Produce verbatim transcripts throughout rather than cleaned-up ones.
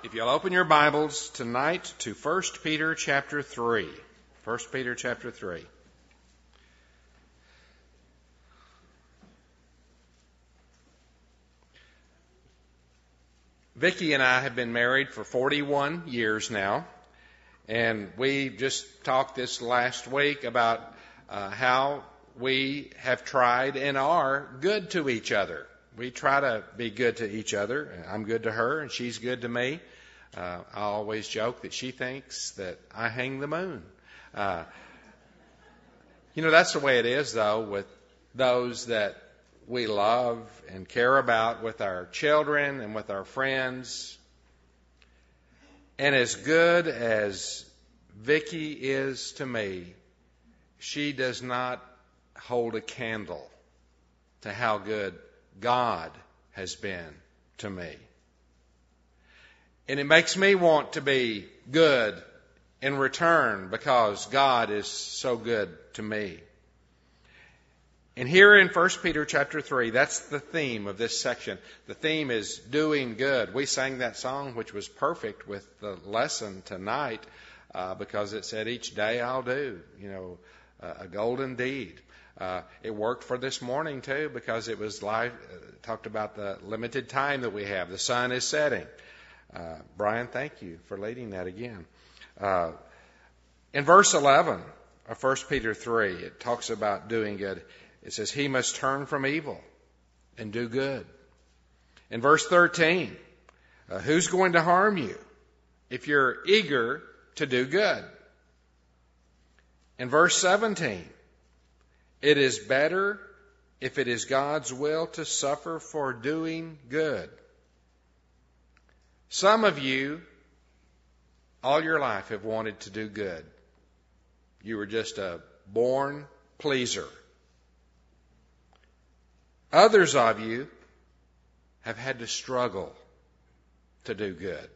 If you'll open your Bibles tonight to First Peter chapter three. First Peter chapter three. Vicki and I have been married for forty-one years now, and we just talked this last week about uh, how we have tried and are good to each other. We try to be good to each other. I'm good to her, and she's good to me. Uh, I always joke that she thinks that I hang the moon. Uh, you know, that's the way it is, though, with those that we love and care about, with our children and with our friends. And as good as Vicki is to me, she does not hold a candle to how good God has been to me. And it makes me want to be good in return because God is so good to me. And here in First Peter chapter three, that's the theme of this section. The theme is doing good. We sang that song, which was perfect with the lesson tonight, uh, because it said, each day I'll do, you know, uh, a golden deed. Uh, it worked for this morning, too, because it was live, uh, talked about the limited time that we have. The sun is setting. Uh, Brian, thank you for leading that again. Uh, in verse eleven of First Peter three, it talks about doing good. It says, he must turn from evil and do good. In verse thirteen, uh, who's going to harm you if you're eager to do good? In verse seventeen, it is better if it is God's will to suffer for doing good. Some of you, all your life, have wanted to do good. You were just a born pleaser. Others of you have had to struggle to do good.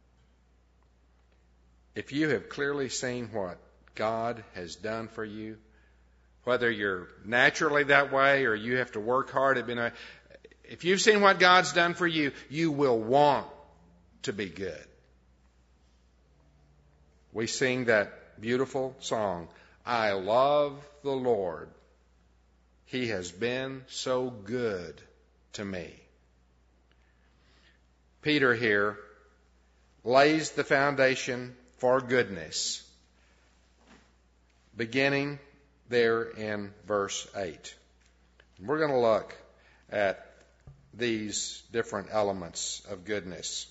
If you have clearly seen what God has done for you, whether you're naturally that way or you have to work hard at being a, if you've seen what God's done for you, you will want to be good. We sing that beautiful song, I love the Lord. He has been so good to me. Peter here lays the foundation for goodness, beginning there in verse eight. We're going to look at these different elements of goodness.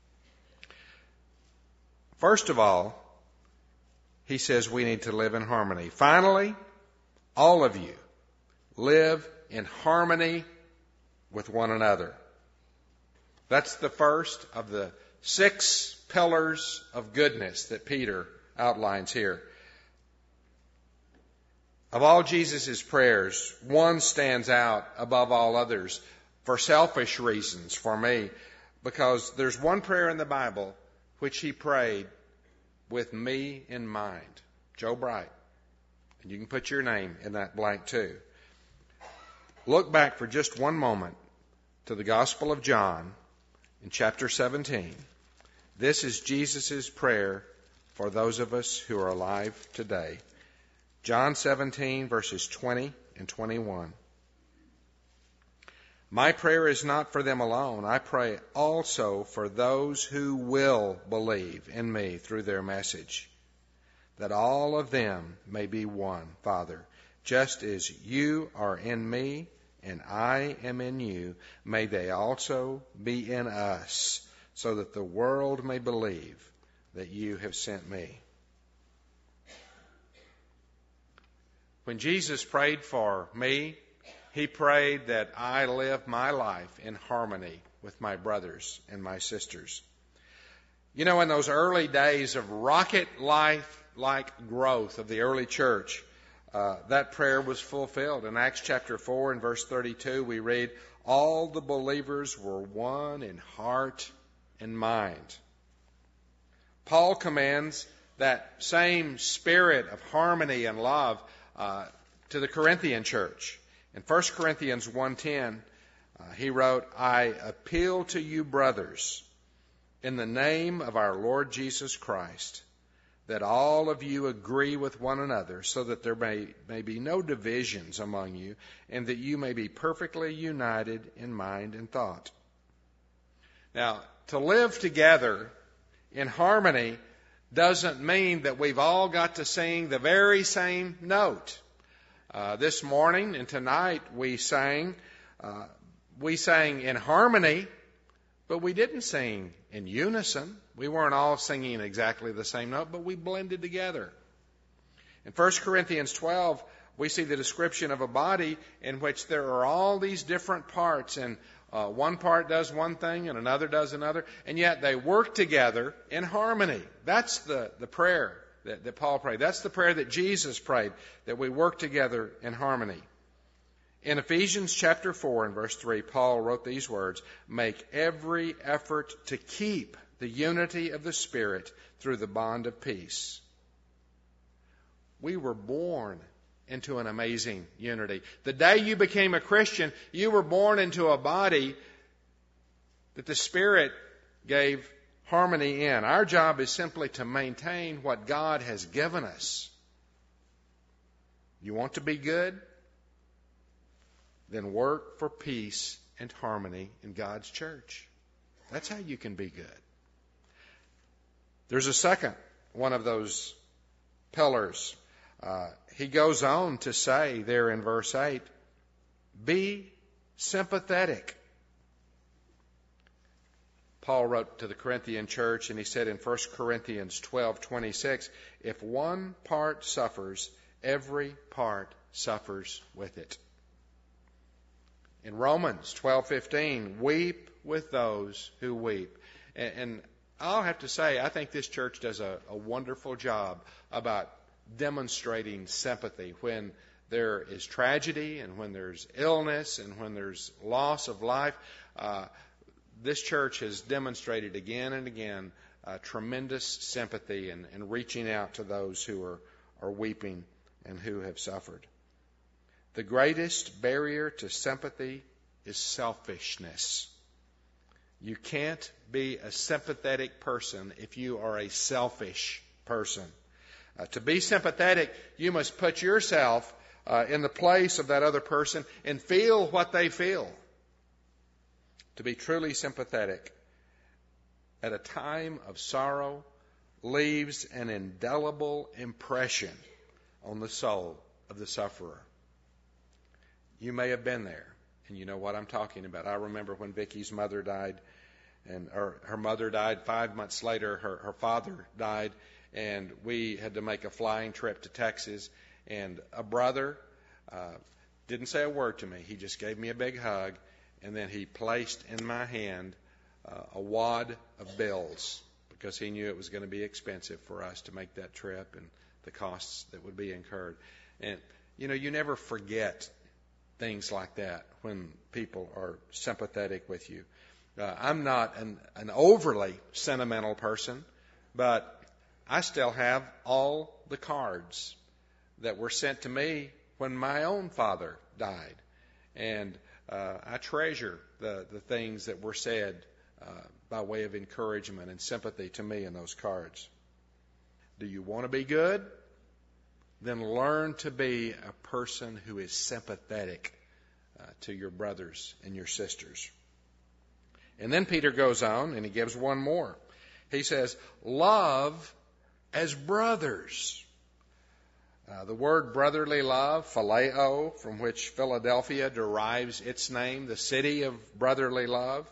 First of all, he says we need to live in harmony. Finally, all of you live in harmony with one another. That's the first of the six pillars of goodness that Peter outlines here. Of all Jesus' prayers, one stands out above all others for selfish reasons for me, because there's one prayer in the Bible which he prayed with me in mind. Joe Bright. And you can put your name in that blank too. Look back for just one moment to the Gospel of John in chapter seventeen. This is Jesus' prayer for those of us who are alive today. John seventeen, verses twenty and twenty-one. My prayer is not for them alone. I pray also for those who will believe in me through their message, that all of them may be one, Father. Just as you are in me and I am in you, may they also be in us, so that the world may believe that you have sent me. When Jesus prayed for me, he prayed that I live my life in harmony with my brothers and my sisters. You know, in those early days of rocket life-like growth of the early church, uh, that prayer was fulfilled. In Acts chapter four and verse thirty-two, we read, all the believers were one in heart and mind. Paul commands that same spirit of harmony and love uh, to the Corinthian church. In First Corinthians one ten, uh, he wrote, I appeal to you, brothers, in the name of our Lord Jesus Christ, that all of you agree with one another, so that there may, may be no divisions among you, and that you may be perfectly united in mind and thought. Now, to live together in harmony doesn't mean that we've all got to sing the very same note. Uh, this morning and tonight we sang, uh, we sang in harmony, but we didn't sing in unison. We weren't all singing exactly the same note, but we blended together. In First Corinthians twelve, we see the description of a body in which there are all these different parts, and uh, one part does one thing and another does another, and yet they work together in harmony. That's the, the prayer that, that Paul prayed. That's the prayer that Jesus prayed, that we work together in harmony. In Ephesians chapter four and verse three, Paul wrote these words, "Make every effort to keep the unity of the Spirit through the bond of peace." We were born into an amazing unity. The day you became a Christian, you were born into a body that the Spirit gave harmony in. Our job is simply to maintain what God has given us. You want to be good? Then work for peace and harmony in God's church. That's how you can be good. There's a second one of those pillars. Uh, he goes on to say there in verse eight, be sympathetic. Paul wrote to the Corinthian church, and he said in First Corinthians twelve twenty-six, if one part suffers, every part suffers with it. In Romans twelve fifteen, weep with those who weep. And, and I'll have to say, I think this church does a, a wonderful job about demonstrating sympathy when there is tragedy and when there's illness and when there's loss of life. Uh, this church has demonstrated again and again uh, tremendous sympathy and, and reaching out to those who are, are weeping and who have suffered. The greatest barrier to sympathy is selfishness. You can't be a sympathetic person if you are a selfish person. Uh, to be sympathetic, you must put yourself uh, in the place of that other person and feel what they feel. To be truly sympathetic at a time of sorrow leaves an indelible impression on the soul of the sufferer. You may have been there, and you know what I'm talking about. I remember when Vicky's mother died, and or her mother died. Five months later, her, her father died, and we had to make a flying trip to Texas. And a brother uh, didn't say a word to me. He just gave me a big hug, and then he placed in my hand uh, a wad of bills because he knew it was going to be expensive for us to make that trip and the costs that would be incurred. And, you know, you never forget things like that when people are sympathetic with you. Uh, I'm not an, an overly sentimental person, but I still have all the cards that were sent to me when my own father died. And uh, I treasure the, the things that were said uh, by way of encouragement and sympathy to me in those cards. Do you want to be good? Then learn to be a person who is sympathetic uh, to your brothers and your sisters. And then Peter goes on and he gives one more. He says, love as brothers. Uh, the word brotherly love, phileo, from which Philadelphia derives its name, the city of brotherly love.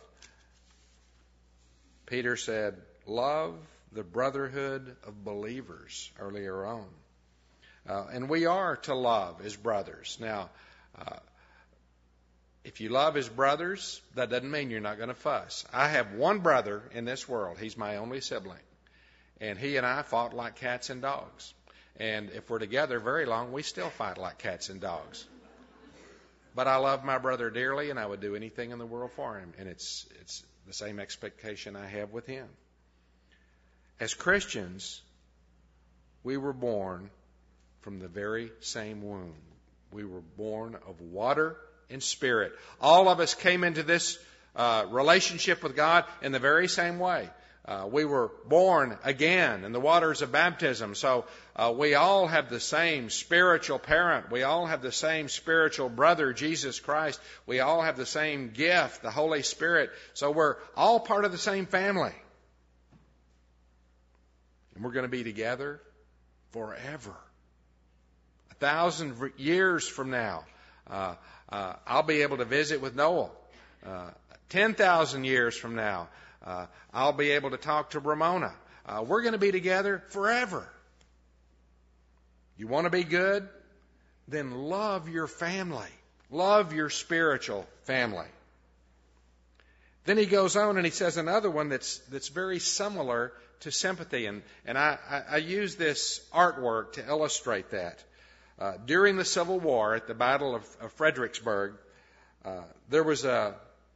Peter said, love the brotherhood of believers earlier on. Uh, and we are to love as brothers. Now, uh, if you love as brothers, that doesn't mean you're not going to fuss. I have one brother in this world. He's my only sibling. And he and I fought like cats and dogs. And if we're together very long, we still fight like cats and dogs. But I love my brother dearly, and I would do anything in the world for him. And it's it's the same expectation I have with him. As Christians, we were born from the very same womb. We were born of water and spirit. All of us came into this uh, relationship with God in the very same way. Uh, we were born again in the waters of baptism. So uh, we all have the same spiritual parent. We all have the same spiritual brother, Jesus Christ. We all have the same gift, the Holy Spirit. So we're all part of the same family. And we're going to be together forever. A thousand years from now, uh, uh, I'll be able to visit with Noel. Uh, ten thousand years from now, Uh, I'll be able to talk to Ramona. Uh, we're going to be together forever. You want to be good? Then love your family. Love your spiritual family. Then he goes on and he says another one that's that's very similar to sympathy. And, and I, I, I use this artwork to illustrate that. Uh, during the Civil War at the Battle of, of Fredericksburg, uh, there was a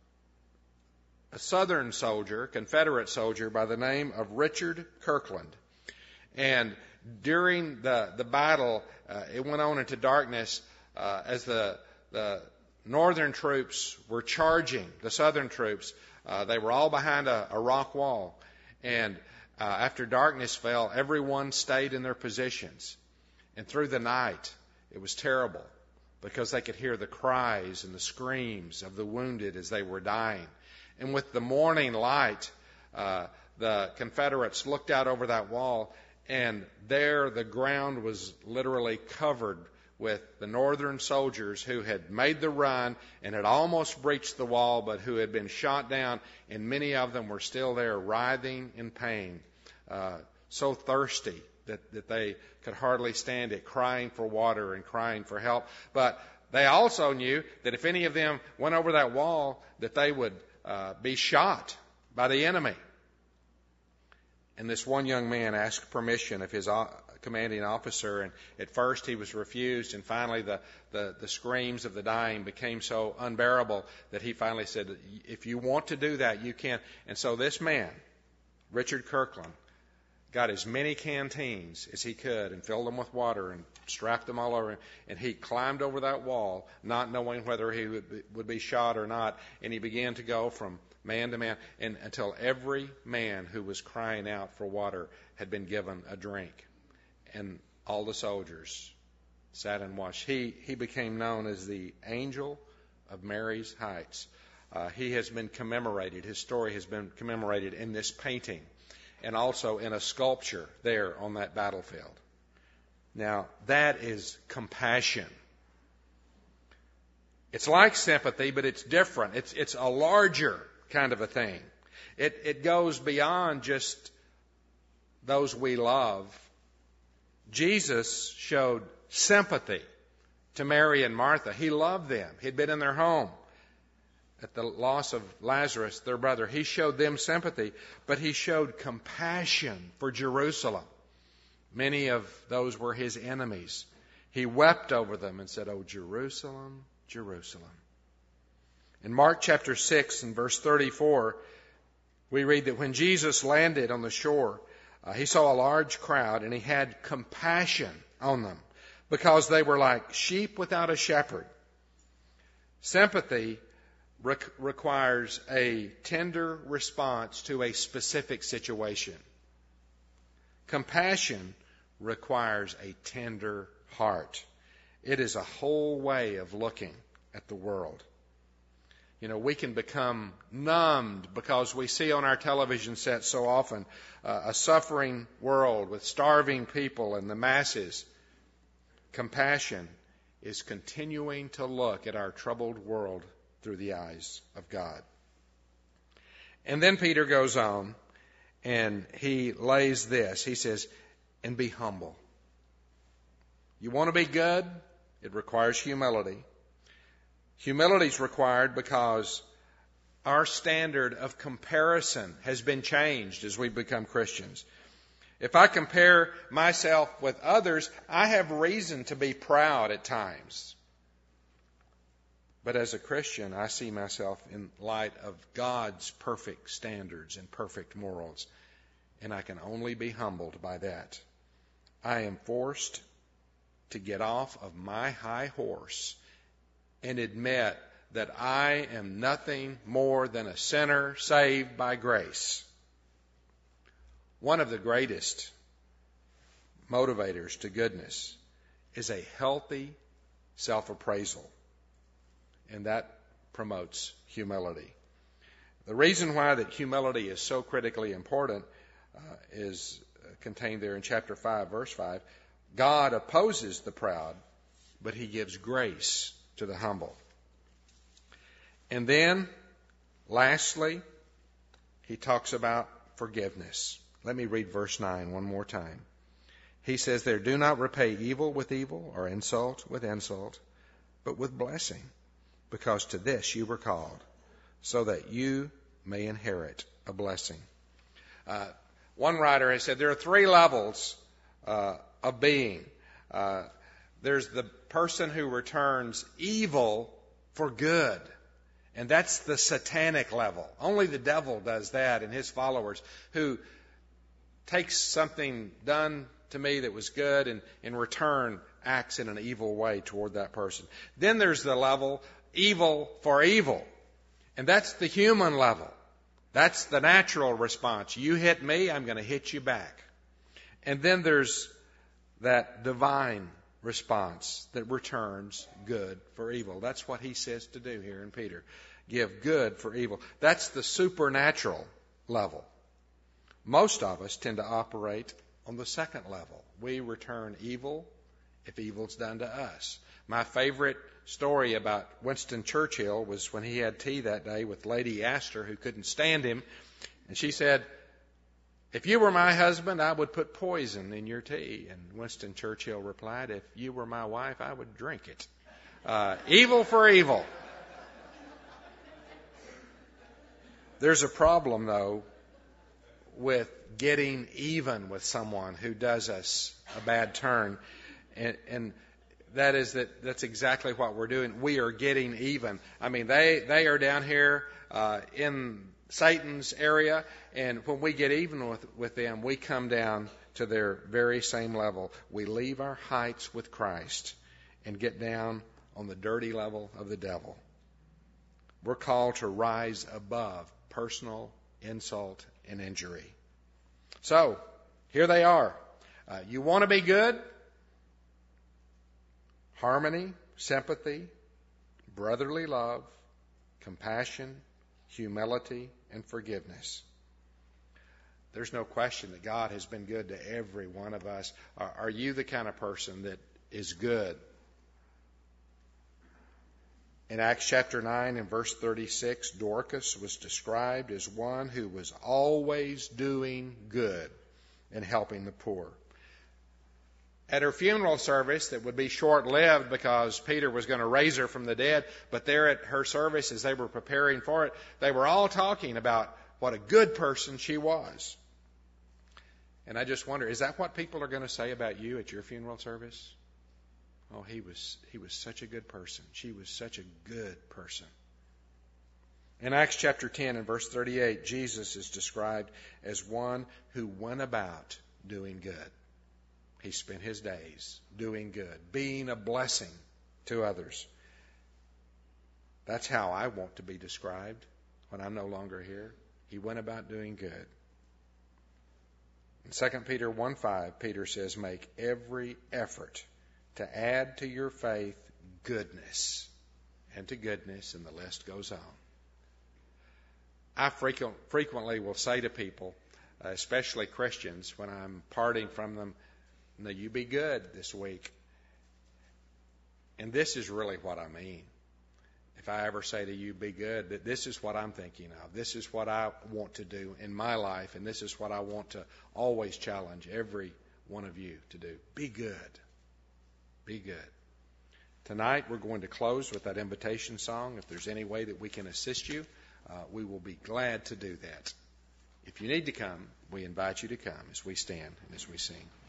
a Southern soldier, Confederate soldier by the name of Richard Kirkland. And during the, the battle, uh, it went on into darkness uh, as the, the Northern troops were charging the Southern troops. Uh, they were all behind a, a rock wall. And uh, after darkness fell, everyone stayed in their positions. And through the night, it was terrible because they could hear the cries and the screams of the wounded as they were dying. And with the morning light, uh, the Confederates looked out over that wall, and there the ground was literally covered with the Northern soldiers who had made the run and had almost breached the wall, but who had been shot down, and many of them were still there writhing in pain, uh, so thirsty that, that they could hardly stand it, crying for water and crying for help. But they also knew that if any of them went over that wall, that they would Uh, be shot by the enemy. And this one young man asked permission of his uh, commanding officer, and at first he was refused, and finally the, the, the screams of the dying became so unbearable that he finally said, if you want to do that, you can. And so this man, Richard Kirkland, got as many canteens as he could and filled them with water and strapped them all over, and he climbed over that wall, not knowing whether he would be, would be shot or not, and he began to go from man to man, and until every man who was crying out for water had been given a drink, and all the soldiers sat and watched. He he became known as the Angel of Mary's Heights. Uh, he has been commemorated. His story has been commemorated in this painting, and also in a sculpture there on that battlefield. Now, that is compassion. It's like sympathy, but it's different. It's it's a larger kind of a thing. It it goes beyond just those we love. Jesus showed sympathy to Mary and Martha. He loved them. He'd been in their home at the loss of Lazarus, their brother. He showed them sympathy, but he showed compassion for Jerusalem. Many of those were his enemies. He wept over them and said, "Oh, Jerusalem, Jerusalem." In Mark chapter six and verse thirty-four, we read that when Jesus landed on the shore, uh, he saw a large crowd, and he had compassion on them because they were like sheep without a shepherd. Sympathy re- requires a tender response to a specific situation. Compassion requires a tender heart. It is a whole way of looking at the world. You know, we can become numbed because we see on our television sets so often uh, a suffering world with starving people and the masses. Compassion is continuing to look at our troubled world through the eyes of God. And then Peter goes on and he lays this. He says, and be humble. You want to be good? It requires humility. Humility is required because our standard of comparison has been changed as we become Christians. If I compare myself with others, I have reason to be proud at times. But as a Christian, I see myself in light of God's perfect standards and perfect morals, and I can only be humbled by that. I am forced to get off of my high horse and admit that I am nothing more than a sinner saved by grace. One of the greatest motivators to goodness is a healthy self-appraisal, and that promotes humility. The reason why that humility is so critically important uh, is contained there in chapter five, verse five. God opposes the proud, but he gives grace to the humble. And then, lastly, he talks about forgiveness. Let me read verse nine one more time. He says there, do not repay evil with evil or insult with insult, but with blessing, because to this you were called, so that you may inherit a blessing. Uh, one writer has said there are three levels uh, of being. Uh, there's the person who returns evil for good. And that's the satanic level. Only the devil does that, and his followers, who takes something done to me that was good and in return acts in an evil way toward that person. Then there's the level evil for evil. And that's the human level. That's the natural response. You hit me, I'm going to hit you back. And then there's that divine response that returns good for evil. That's what he says to do here in Peter. Give good for evil. That's the supernatural level. Most of us tend to operate on the second level. We return evil if evil's done to us. My favorite story about Winston Churchill was when he had tea that day with Lady Astor, who couldn't stand him. And she said, if you were my husband, I would put poison in your tea. And Winston Churchill replied, if you were my wife, I would drink it. Uh, evil for evil. There's a problem, though, with getting even with someone who does us a bad turn. And, and that is that that's exactly what we're doing. We are getting even. I mean, they, they are down here uh, in Satan's area, and when we get even with, with them, we come down to their very same level. We leave our heights with Christ and get down on the dirty level of the devil. We're called to rise above personal insult and injury. So, here they are. Uh, you want to be good? Harmony, sympathy, brotherly love, compassion, humility, and forgiveness. There's no question that God has been good to every one of us. Are, are you the kind of person that is good? In Acts chapter nine and verse thirty-six, Dorcas was described as one who was always doing good and helping the poor. At her funeral service, that would be short-lived because Peter was going to raise her from the dead, but there at her service, as they were preparing for it, they were all talking about what a good person she was. And I just wonder, is that what people are going to say about you at your funeral service? Oh, he was he was such a good person. She was such a good person. In Acts chapter ten and verse thirty-eight, Jesus is described as one who went about doing good. He spent his days doing good, being a blessing to others. That's how I want to be described when I'm no longer here. He went about doing good. In Second Peter one five, Peter says, make every effort to add to your faith goodness, and to goodness, and the list goes on. I frequent, frequently will say to people, especially Christians, when I'm parting from them, no, you be good this week. And this is really what I mean. If I ever say to you, be good, that this is what I'm thinking of. This is what I want to do in my life, and this is what I want to always challenge every one of you to do. Be good. Be good. Tonight we're going to close with that invitation song. If there's any way that we can assist you, uh, we will be glad to do that. If you need to come, we invite you to come as we stand and as we sing.